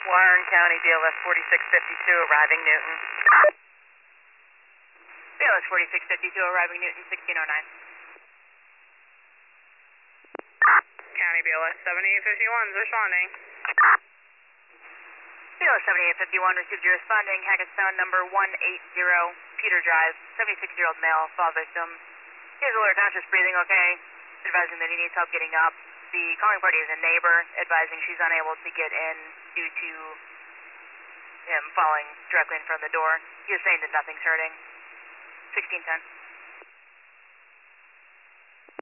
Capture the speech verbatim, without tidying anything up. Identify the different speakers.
Speaker 1: Warren County, B L S forty-six fifty-two, arriving Newton.
Speaker 2: B L S forty-six fifty-two, arriving Newton, sixteen oh nine.
Speaker 1: County, B L S seventy-eight fifty-one is responding.
Speaker 2: B L S seventy-eight fifty-one, received your responding. Hackettstown number one eighty, Peter Drive, seventy-six-year-old male, fall victim. He has alert conscious breathing, okay? Advising that he needs help getting up. The calling party is a neighbor, advising she's unable to get in due to him falling directly in front of the door. He is saying that nothing's hurting. sixteen ten.